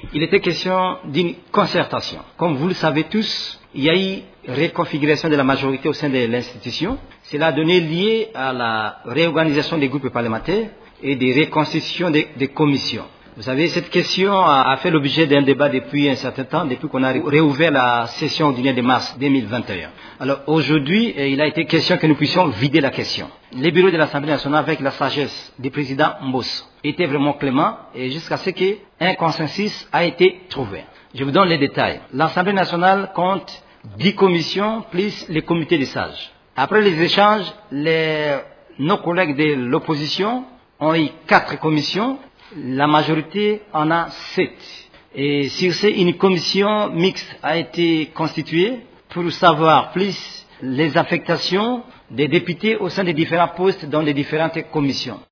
Il était question d'une concertation. Comme vous le savez tous, il y a eu reconfiguration de la majorité au sein de l'institution. Cela a donné lieu à la réorganisation des groupes parlementaires et des reconstitutions des commissions. Vous savez, cette question a fait l'objet d'un débat depuis un certain temps, depuis qu'on a réouvert la session ordinaire de mars 2021. Alors aujourd'hui, il a été question que nous puissions vider la question. Les bureaux de l'Assemblée nationale, avec la sagesse du président Mbos, étaient vraiment cléments et jusqu'à ce qu'un consensus a été trouvé. Je vous donne les détails. L'Assemblée nationale compte 10 commissions plus les comités des sages. Après les échanges, nos collègues de l'opposition ont eu 4 commissions. La majorité en a 7. Et sur ce, une commission mixte a été constituée pour savoir plus les affectations des députés au sein des différents postes dans les différentes commissions.